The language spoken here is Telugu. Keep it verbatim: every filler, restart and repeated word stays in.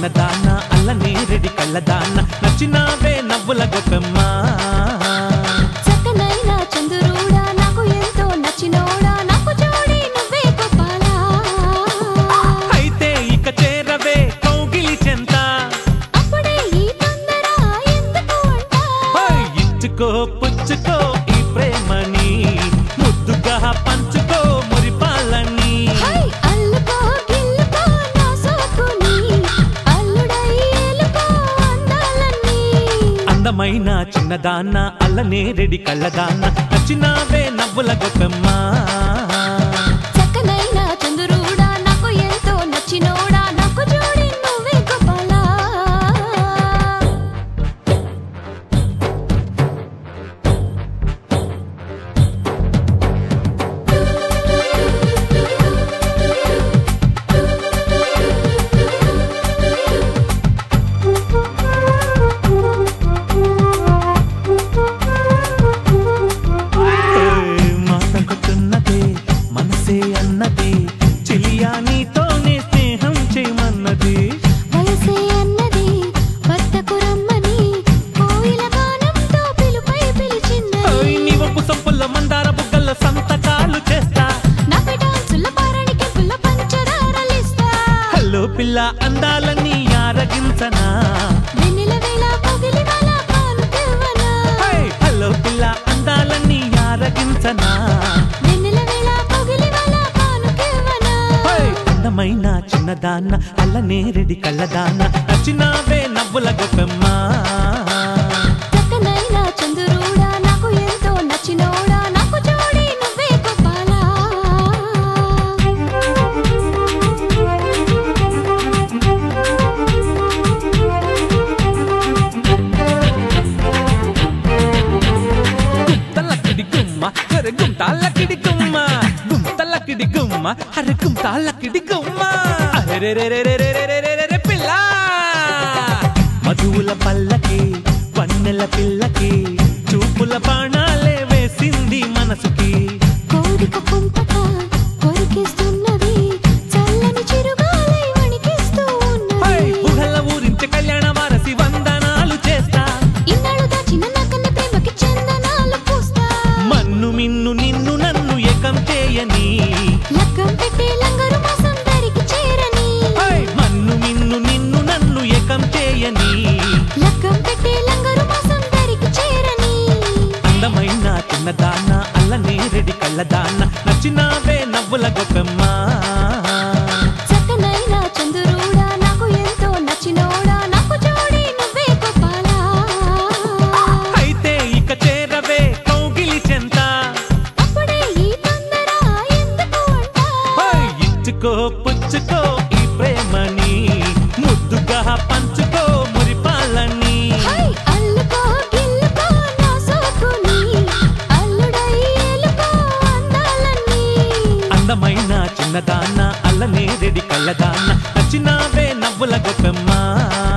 చిన్నదాన అల్లనే రెడి కళ్ళదాన నచ్చినావే నవ్వుల గొప్పమ్మ చక్కనైనా చంద్రుడా నాకు ఎంతో నచ్చినోడా నాకు జోడి నువ్వే గోపాలా అయితే ఇక చేరవే కౌగిలి చెంత అప్పుడే ఈ తొందర ఎందుకు అంట ఇచ్చుకో పుచ్చుకో ఈ ప్రేమని ముద్దుగా పంచుకో మురిపాలని అల్లుకో గిల్లుకో నా సోకుని అల్లుడై ఏలుకో అందాలన్నీ అందమైన చిన్నదాన అల్లనే రెడి కళ్ళదాన నచ్చినావే నవ్వుల గొప్పమ్మ చక్కనైనా చంద్రుడా నాకు ఎంతో నచ్చినోడా నాకు జోడి నువ్వే గోపాలా మాటకుతున్నదే మనసే అన్నది చెలియా నీతోనే స్నేహం చేయమన్నది వయసే అన్నది వద్దకు రమ్మని కోయిల గానంతో పిలుపై పిలిచింది నీవపు సంపుల్ల మందార బుగ్గల సంతకాలు చేస్తా నా పెడాన్సుల పారానికి పుల్ల పంచదారలిస్తా హలో పిల్ల అందాలని ఆరగించనా వెన్నెల వేళ పొగిలి వాళ్ళ కానుకెవ్వనా హలో పిల్ల అందాలని ఆరగించనా వెన్నెల వేళ పొగిలి వాళ్ళ కానుకెవ్వనా అందమైన చిన్నదాన అల్లనే రెడి కళ్ళదాన నచ్చినావే నవ్వుల గొప్పమ్మ చక్కనైనా చంద్రుడా నాకు ఎంతో నచ్చినోడా నాకు జోడి నువ్వే గోపాలా గుంతలకిడి గుమ్మ అరే గుంతాలకిడి గుమ్మ గుంతలకిడి గుమ్మ అరే గుంతాలకిడి గుమ్మ అరెరెరెరెరెరెరెరెరెరె పిల్ల మధువుల పల్లకి వన్నెల పిల్లకి చూపుల బాణాలే వేసింది మనసుకి కోరిక పుంతక కొరికిస్తున్నది చల్లని చిరుగాలై వణికిస్తూ ఉన్నది ఊహల ఊరించే కళ్యాణ వారసి వందనాలు చేస్తా ఇన్నాళ్ళు దాచిన నా కన్న ప్రేమకి చందనాలు పూస్తా మన్ను మిన్ను నిన్ను నన్ను ఏకం చేయని లగ్గం పెట్టి లంగరు మాసం దరికి చేరని మన్ను మిన్ను నిన్ను నన్ను ఏకం చేయని లగ్గం పెట్టి లంగరు మాసం దరికి చేరని అందమైన చిన్నదాన అల్లనే రెడి కళ్ళదాన నచ్చినావే నవ్వుల గొప్పమ్మ చక్కనైనా చంద్రుడా నాకు ఎంతో నచ్చినోడా నాకు జోడి నువ్వే గోపాలా అయితే ఇక చేరవే కౌగిలి చెంత అప్పుడే ఈ తొందర ఎందుకు అంట ఇచ్చుకో పుచ్చుకో ఈ ప్రేమని ముద్దుగా పంచుకో మురిపాలని అల్లుకో గిల్లుకో నా సోకుని అల్లుడై ఏలుకో అందాలన్నీ అందమైన చిన్నదాన అల్లనే రెడి కళ్ళదాన నచ్చినావే నవ్వుల గొప్పమ్మ